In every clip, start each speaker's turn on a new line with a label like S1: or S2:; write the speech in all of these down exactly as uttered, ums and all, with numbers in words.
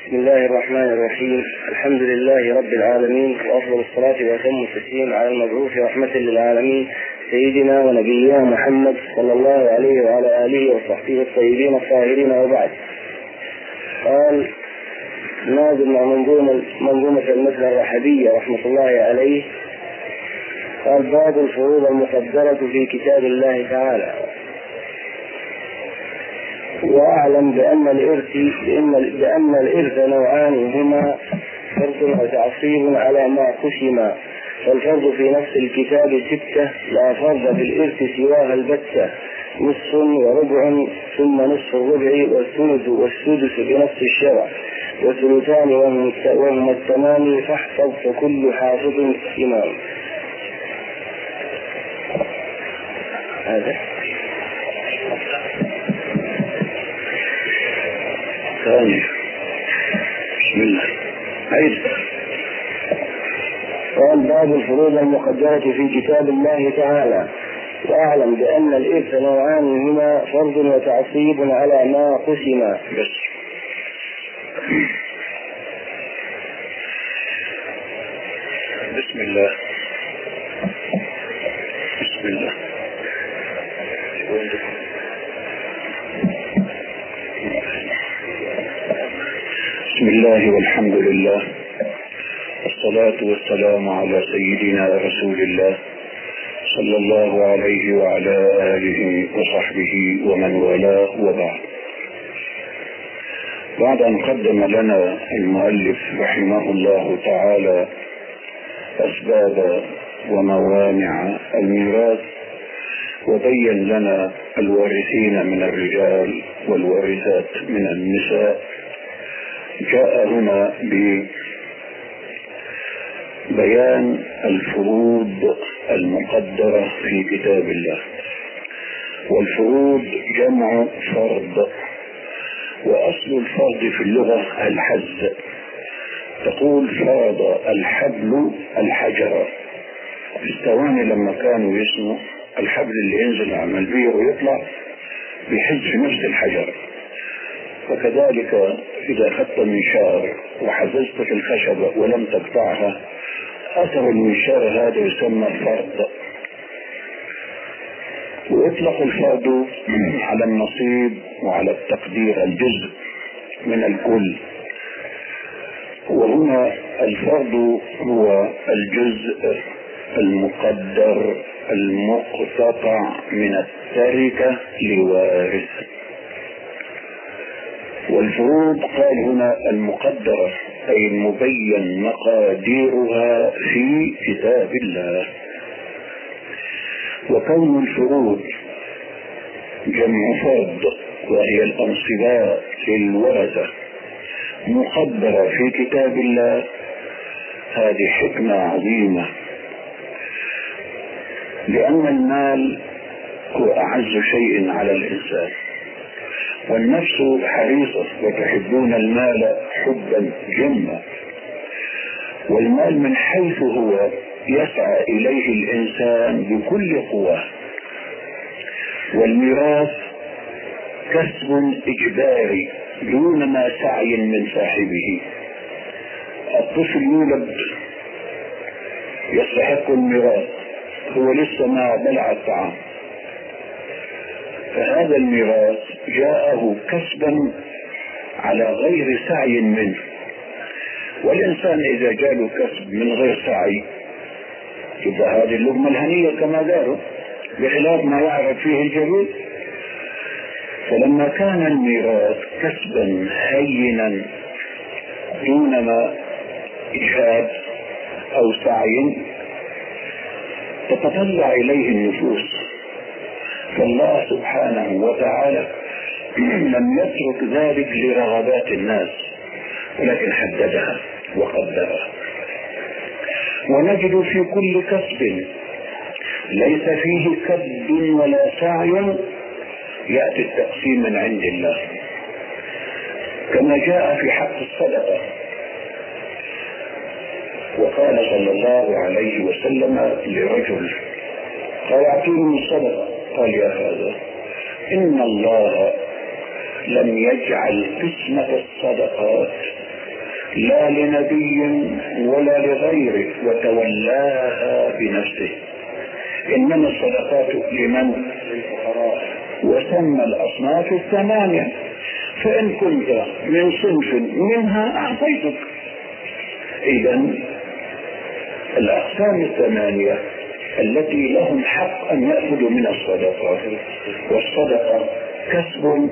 S1: بسم الله الرحمن الرحيم. الحمد لله رب العالمين، وأفضل الصلاة وأتم التسليم على المبعوث رحمة للعالمين سيدنا ونبينا محمد صلى الله عليه وعلى آله وصحبه الطيبين الطاهرين. وبعد، قال ناظم منظومة منظومة المثل الرحبية رحمة الله عليه، قال: باب الفروض المقدرة في كتاب الله تعالى. وأعلم بأن الإرث بأن بأن الإرث نوعان، هما فرض وتعصيب على ما قسم. فالفرض في نفس الكتاب ستة، لا فرض في الإرث سواها البتة: نصف وربع، ثم نصف الربع، والثلث والسدس بنص الشرع، وثلثان وهما التمام. فاحفظ فكل حافظ إمام. هذا ثاني. بسم الله. عيد. قال: باب الفروض المقدرة في كتاب الله تعالى. وأعلم بأن الإرث نوعان، هما فرض وتعصيب على ما قسم. بس. بسم الله. بسم الله. بسم الله والحمد لله، والصلاة والسلام على سيدنا رسول الله صلى الله عليه وعلى آله وصحبه ومن والاه. وبعد، بعد أن قدم لنا المؤلف رحمه الله تعالى أسباب وموانع الميراث، وبين لنا الوارثين من الرجال والوارثات من النساء، جاء هنا ببيان الفروض المقدرة في كتاب الله. والفروض جمع فرض، وأصل الفرض في اللغة الحز. تقول: فرض الحبل الحجر. الثواني لما كانوا يسموا الحبل اللي ينزل على البير ويطلع بيحز في نفس الحجر، وكذلك إذا أخذت منشار وحززت في الخشبة ولم تقطعها، أثر المنشار هذا يسمى فرض. ويطلق الفرض على النصيب وعلى التقدير، الجزء من الكل. وهنا الفرض هو الجزء المقدر المقتطع من التركة لوارث. والفروض قال هنا المقدرة، أي المبين مقاديرها في كتاب الله. وكون الفروض جمع فرض، وهي الأنصباء للورثة، مقدرة في كتاب الله، هذه حكمة عظيمة، لأن المال هو أعز شيء على الإنسان، والنفس حريصة وتحبون المال حبا جما. والمال من حيث هو يسعى إليه الإنسان بكل قواه. والميراث كسب إجباري دون ما سعي من صاحبه. الطفل يولد يستحق الميراث، هو لسه ما بلع الطعام، فهذا الميراث جاءه كسبا على غير سعي منه. والإنسان إذا جاءه كسب من غير سعي يبقى هذه اللقمة الهنية كما قالوا، بخلاف ما يعرف فيه الجميع. فلما كان الميراث كسبا هينا دون ما إجهاد أو سعي تتطلع إليه النفوس. فالله سبحانه وتعالى لم يترك ذلك لرغبات الناس، ولكن حددها وقدرها. ونجد في كل كسب ليس فيه كد ولا سعي يأتي التقسيم من عند الله، كما جاء في حق الصدقة. وقال صلى الله عليه وسلم لرجل قال: اعطيني الصدقة. قال: يا هذا، إن الله لم يجعل قسمة الصدقات
S2: لا لنبي ولا لغيره، وتولاها بنفسه. إنما الصدقات لمن؟ وسمى الأصناف الثمانية، فإن كنت من صنف منها أعطيتك. إذن الأقسام الثمانية التي لهم حق أن يأخذوا من الصدقات، والصدقة كسب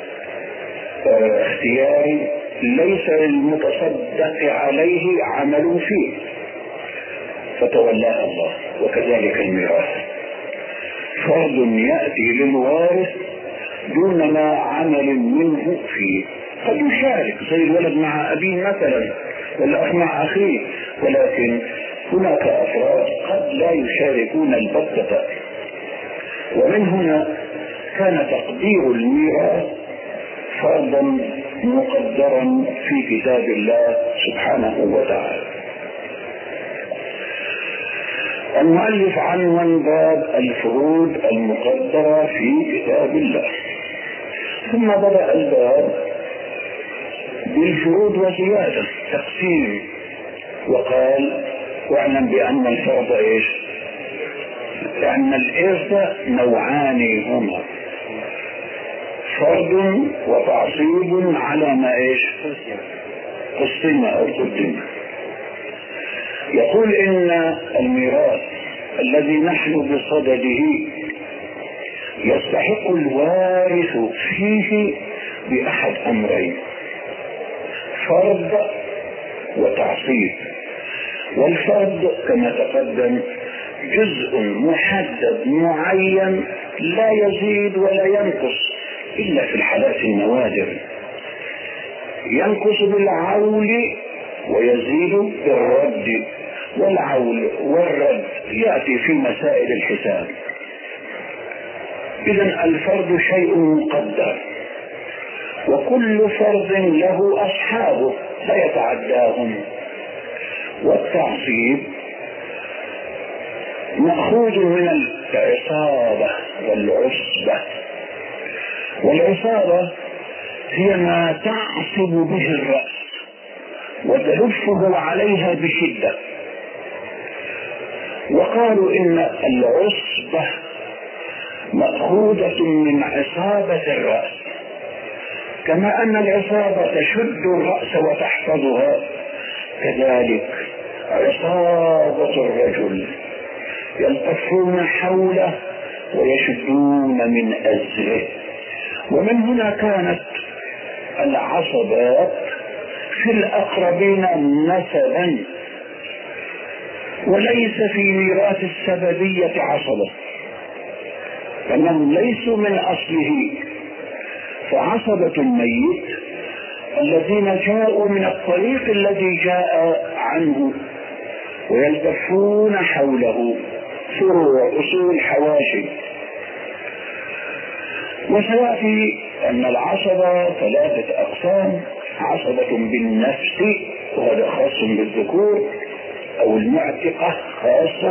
S2: اختياري ليس للمتصدق عليه عمل فيه، فتولاها الله. وكذلك الميراث فرض يأتي للوارث دون ما عمل منه فيه. قد يشارك زي الولد مع أبيه مثلا، والأخ مع أخيه، ولكن هناك أفراد قد لا يشاركون البتة. ومن هنا كان تقدير الميراث فرضا مقدرا في كتاب الله سبحانه وتعالى. المؤلف عنوان باب الفروض المقدرة في كتاب الله، ثم بدأ الباب بالفروض وزيادة تقسيم، وقال: واعلم بأن الفرض ايش؟ لأن الإرث نوعان هما: فرض وتعصيب على ما ايش؟ قسم أو قدم. يقول إن الميراث الذي نحن بصدده يستحق الوارث فيه بأحد أمرين: فرض وتعصيب. والفرض كما تقدم جزء محدد معين لا يزيد ولا ينقص إلا في الحالات النوادر، ينقص بالعول ويزيد بالرد، والعول والرد يأتي في مسائل الحساب. إذن الفرض شيء مقدر، وكل فرض له أصحابه لا يتعداهم. والتعصيب مأخوذ من العصابة والعصبة، والعصابة هي ما تعصب به الرأس وتلفه عليها بشدة. وقالوا إن العصبة مأخوذة من عصابة الرأس، كما أن العصابة تشد الرأس وتحفظها، كذلك عصابة الرجل يلتفون حوله ويشدون من أزره. ومن هنا كانت العصبات في الأقربين نسبا، وليس في ميراث السببية عصبة، فإنهم ليسوا من أصله. فعصبة الميت الذين جاءوا من الطريق الذي جاء عنه ويلتفون حوله، فروع أصول حواشي. وسيأتي أن العصبة ثلاثة أقسام: عصبة بالنفس وهذا خاص بالذكور أو المعتقة خاصة،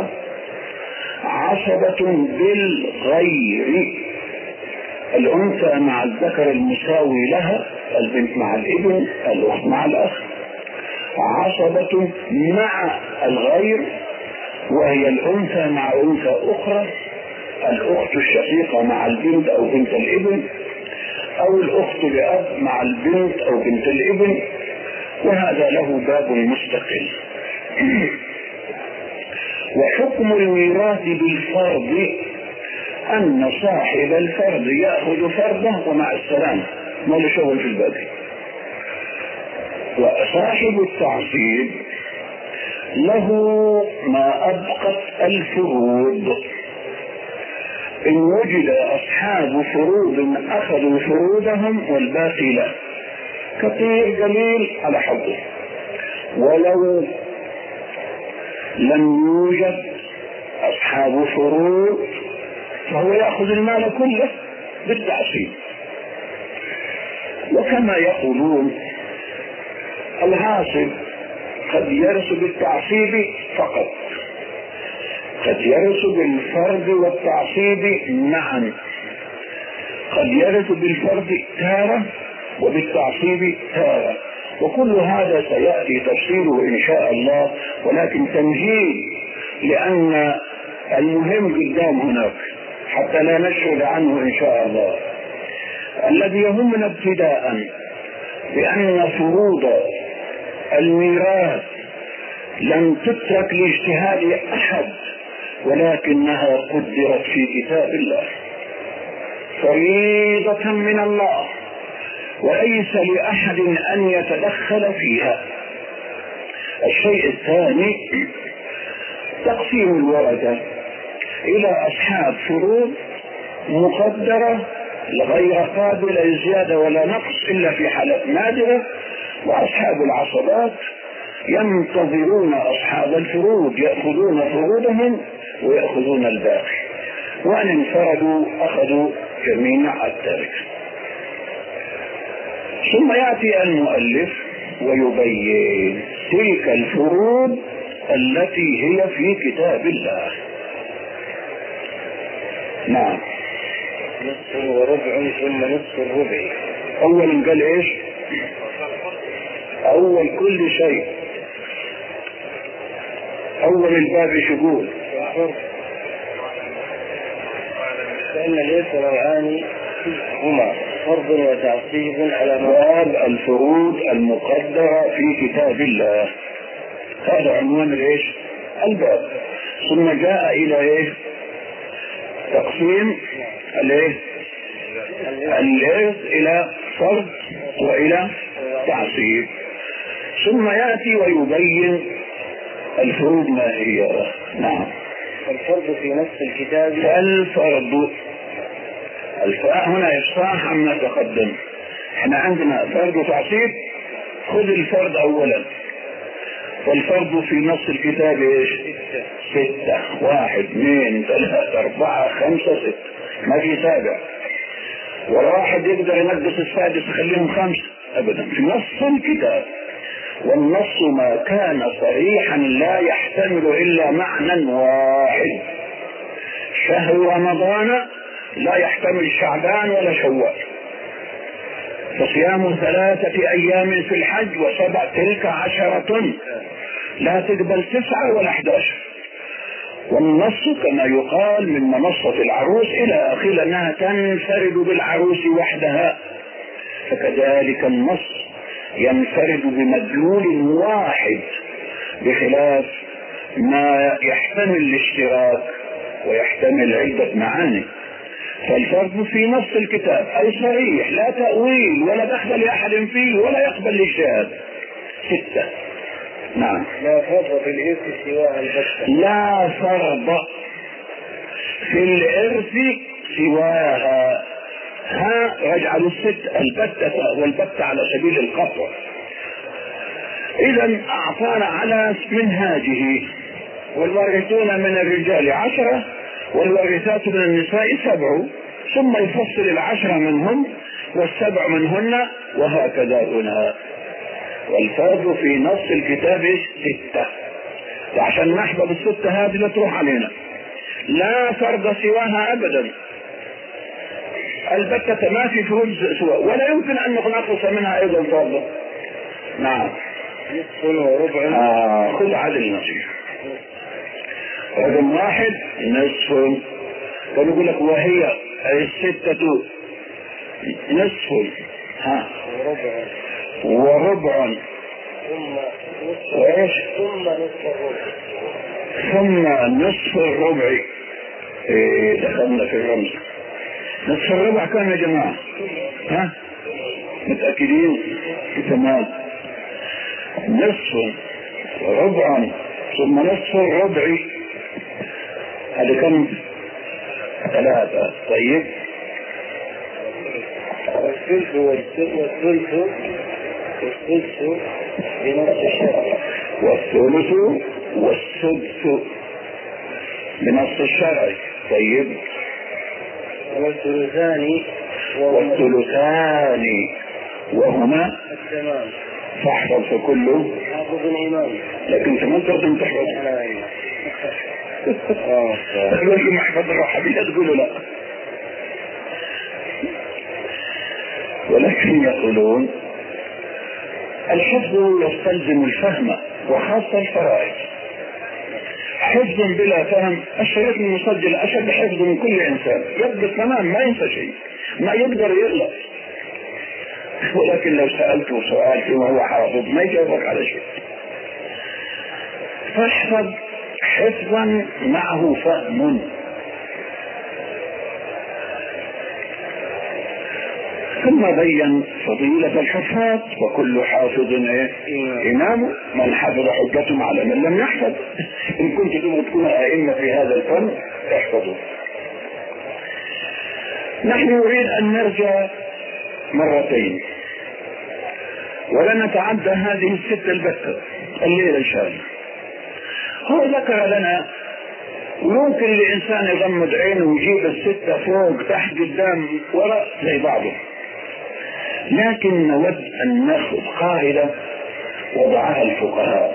S2: عصبة بالغير الأنثى مع الذكر المساوي لها، البنت مع الابن، الأخت مع الأخ، عصبة مع الغير وهي الأنثى مع أنثى أخرى، الأخت الشقيقة مع البنت أو بنت الابن، أو الأخت لأب مع البنت أو بنت الابن، وهذا له باب مستقل. وحكم الميراث بالفرض أن صاحب الفرض يأخذ فرضه ومع السلامة، ما له شغل في الباقي. وصاحب التعصيب له ما أبقت الفروض، إن وجد أصحاب فروض أخذوا فروضهم والباقي لا، كثير قليل على حظه. ولو لم يوجد أصحاب فروض فهو يأخذ المال كله بالتعصيب. وكما يقولون العاصب قد يرث بالتعصيب فقط، قد يرث بالفرض والتعصيب معا، قد يرث بالفرض تارة وبالتعصيب تارة، وكل هذا سيأتي تفصيله إن شاء الله، ولكن تمهيد لأن المهم قدام هناك حتى لا نشغل عنه إن شاء الله. الذي يهمنا ابتداء بأن فروض الميراث لم تترك لاجتهاد أحد، ولكنها قدرت في كتاب الله فريضة من الله، وليس لأحد أن يتدخل فيها. الشيء الثاني تقسيم الورثة إلى أصحاب فروض مقدرة غير قابلة للزيادة ولا نقص إلا في حالات نادرة، وأصحاب العصبات ينتظرون أصحاب الفروض يأخذون فروضهم ويأخذون الباقي، وأن انفردوا أخذوا جميع التركة. ثم يأتي المؤلف ويبين تلك الفروض التي هي في كتاب الله. نعم.
S1: نصف وربع ثم نصف الربع.
S2: أولا قال إيش؟ أول كل شيء، أول الباب يقول
S1: فإن ليس نوعان هما فرض وتعصيب على
S2: باب الفروض المقدرة في كتاب الله. هذا عنوان الايش؟ الباب. ثم جاء الى ايش؟ تقسيم الايش؟ الارث الى فرض والى تعصيب، ثم ياتي ويبين الفروض ما هي. نعم.
S1: الفرض في نفس الكتاب.
S2: الفرض الفاء هنا إفصاح عما تقدم. احنا عندنا فرض وتعصيب، خذ الفرض اولا. والفرض في نص الكتاب ايش؟ ستة. واحد اثنين ثلاثة اربعة خمسة ستة، ما في سابع، ولا واحد يقدر ينقص السادس يخليهم خمسة ابدا في نص الكتاب. والنص ما كان صريحا لا يحتمل الا معنى واحد. شهر رمضان لا يحتمل شعبان ولا شوال، فصيام ثلاثة ايام في الحج وسبع تلك عشرة، لا تقبل تسعة ولا احد عشر. والنص كما يقال من منصة العروس الى اخره انها تنفرد بالعروس وحدها، فكذلك النص ينفرد بمدلول واحد، بخلاف ما يحتمل الاشتراك ويحتمل عدة معاني. فالفرض في نص الكتاب أي صريح لا تأويل ولا دخل لأحد فيه ولا يقبل الاجتهاد. ستة. نعم.
S1: لا فرض في الإرث سواها البتة.
S2: لا فرض في الإرث سواها. ها رجع للست البتة، والبتة على سبيل القطع. إذا أعطانا على منهاجه: والوارثون من الرجال عشرة والوارثات من النساء سبع، ثم يفصل العشرة منهم والسبع منهن، وهكذا هنا. والفرض في نص الكتاب ستة، وعشان نحفظ الستة هذه لا تروح علينا. لا فرض سواها أبدا البتة، ما في فروض سواء، ولا يمكن أن نقص منها أيضا فرضا. نعم.
S1: نصف وربع.
S2: آه خذ عدل نصيب. رقم واحد نصف، فنقول لك وهي الستة نصف. ها
S1: وربع.
S2: وربع.
S1: ثم نصف.
S2: وإيش؟
S1: ثم نصف الربع.
S2: ثم نصف الربع. إيه دخلنا في الرمز. نصف الربع كم يا جماعة؟ ها متأكدين؟ تمام. نصف ربع ثم نصف الربع، هذا كم؟ ثلاثة. طيب.
S1: والثلث والثلث والثلث بنص الشرع.
S2: والثلث والسدس بنص الشرع. طيب.
S1: والثلثان
S2: والثلثان وهما
S1: التمام.
S2: فاحفظ في كله
S1: حافظ الإمام،
S2: لكن كمان تقدم تحفظ. تقول لي محفظ الرحبية تقولوا لا، ولكن يقولون الحفظ يستلزم الفهم وخاصة الفرائض. حفظ بلا فهم، الشريط المسجل أشد حفظ من كل إنسان، يضبط تمام ما ينسى شيء، ما يقدر يغلط، ولكن لو سألته سؤال وهو حافظ ما يجاوبك على شيء. فاحفظ حفظا معه فهم. ثم بين فضيلة الحفاظ، وكل حافظ إمام، من حفظ حجة على من لم يحفظ. إن كنت تبغى تكون أئمة في هذا الفن احفظوا. نحن نريد أن نرجع مرتين ولا نتعدى هذه الستة البتة الليلة إن شاء الله. هو ذكر لنا ممكن لإنسان يغمض عينه ويجيب الستة فوق تحت قدام وراء زي بعضه، لكن نود أن نأخذ قاعدة وضعها الفقهاء: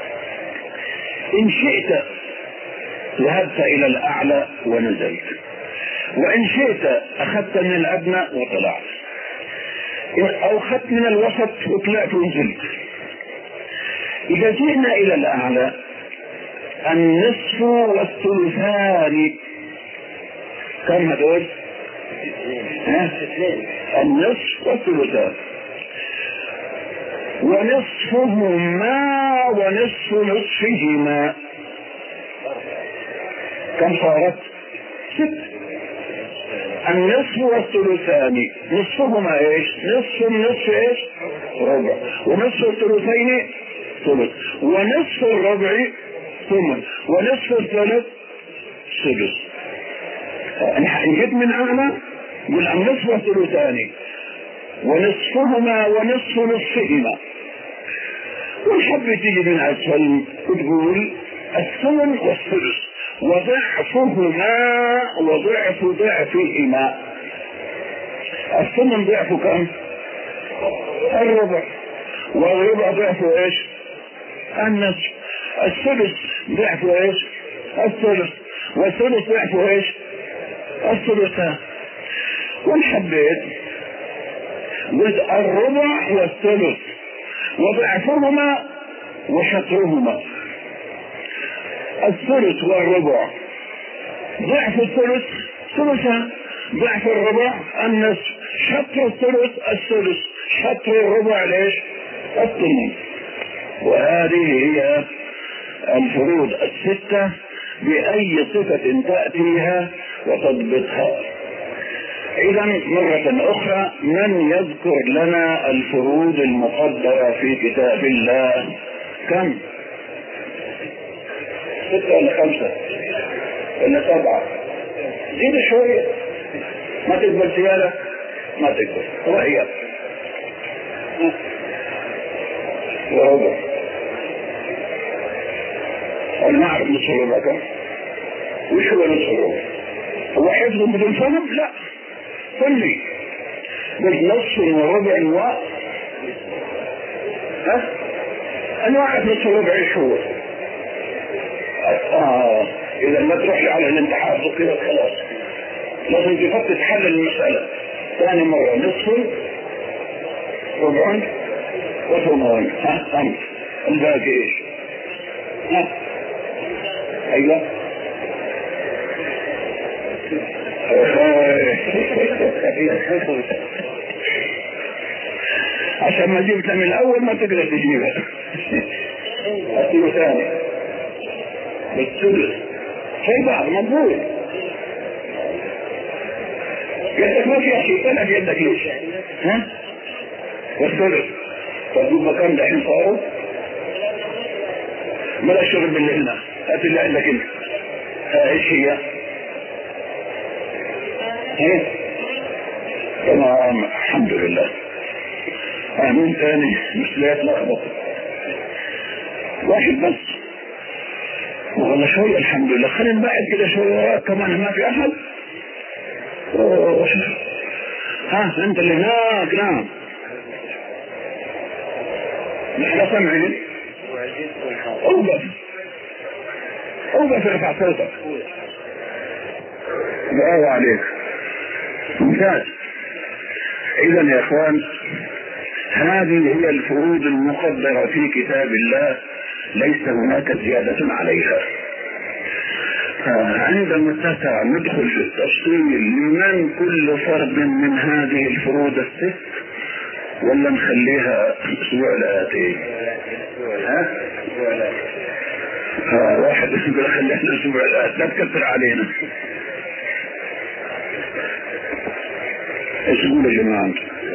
S2: إن شئت ذهبت إلى الأعلى ونزلت، وإن شئت أخذت من الأدنى وطلعت، أو أخذت من الوسط وطلعت ونزلت. إذا جئنا إلى الأعلى النصف والثلثان، كم هدول؟ النصف والثلثان، ونصفهما ونصف نصفهما، كم صارت؟ ست. النصف والثلثان، نصفهما ايش؟ نصف النصف ايش؟ ربع. ونصف الثلثين ثلث، ونصف الربع ثمن، ونصف الثلث سدس. نجد من اعلى يقول النصف والثلثان ونصفهما ونصف نصفهما، والحب تيجي من اسفل وتقول الثمن والثلث وضعفهما وضعف ضعفهما. الثمن ضعف كم؟ الربع، والربع ضعفه ايش؟ النصف. الثلث ضعفه ايش؟ الثلث، والثلث ضعفه ايش؟ الثلثان. والحبيت قلت الربع والثلث وضعفهما وشطرهما. الثلث والربع، ضعف الثلث ثلثان، ضعف الربع النصف، شطر الثلث الثلث، شطر الربع ليش؟ الثمن. وهذه هي الفروض الستة بأي صفة تأتيها وتضبطها. إذا مرة أخرى، من يذكر لنا الفروض المقدرة في كتاب الله؟ كم؟ ستة ولا خمسة ولا سبعة؟ زيد شوية، ما تقبل زيادة، ما تقبل. وهي وربع، أنا ما أعرف نصف الربع كم؟ وش هو نصف الربع؟ هو حفظ بدون فهم؟ لا، قل لي بالنصف وربع و ها؟ أنا أعرف نصف الربع إيش هو. آه إذا ما تروح على الامتحان كده خلاص، لازم تفتش حل المسألة. ثاني مرة نصف ربع وثمان، ها أنت الباقي إيش؟ ها أيوة عشان ما جبتها من الأول ما تقدر تجيبها. الثلثاني بالثلث في بعض مضبوط. يدك ما فيها شيء، طلع في يدك ليش؟ ها؟ والثلث طب مكان دحين صاروا ملا الشغل بالليل، هات اللي عندك انت. ايش هي؟ ايه؟ تمام الحمد لله. امين. ثاني مسليات لخبط واحد بس والله شوية الحمد لله. خلينا نبعد كده شوية كمان، ما في احد. ها انت اللي هناك. نعم نحن سمعين. اوقف اوقف ارفع صوتك. برافو عليك، ممتاز. اذا يا اخوان هذه هي الفروض المقدرة في كتاب الله، ليس هناك زيادة عليها. عندما نتسع ندخل في التفصيل من كل فرد من هذه الفروض الست، ولا نخليها اسبوع الآتي؟ ها؟ ها واحد يقول خلينا اسبوع الآتي، لا تكثر علينا. ايش يقولوا يا جماعة؟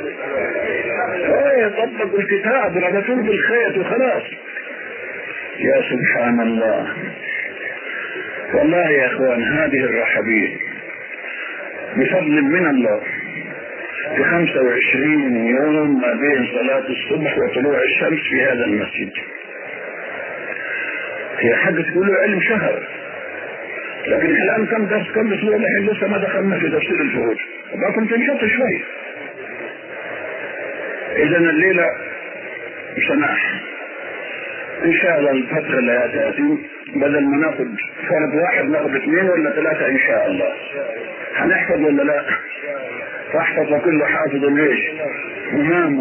S2: ايه طبقوا الكتاب ربطوه بالخيط وخلاص. يا سبحان الله، والله يا اخوان هذه الرحبين بفضل من الله في خمسة وعشرين يوم ما بين صلاة الصبح وطلوع الشمس في هذا المسجد. هي حاجة تقولوا علم شهر، لكن الآن كم درس كم اسبوع الحين لسه ما دخلنا في تفسير الفروض، وباكم تنشط شوي. إذا الليلة سماح إن شاء الله الفترة اللي تأتي بدل ما ناخد فرد واحد ناخد اثنين ولا ثلاثة إن شاء الله. هنحفظ ولا لا؟ فاحفظ وكل حافظ ليش إمامه.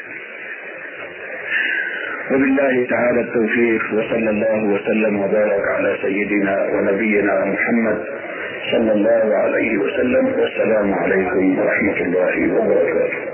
S2: وبالله تعالى التوفيق، وصلى الله وسلم وبارك على سيدنا ونبينا محمد صلى الله عليه وسلم. والسلام عليكم ورحمة الله وبركاته.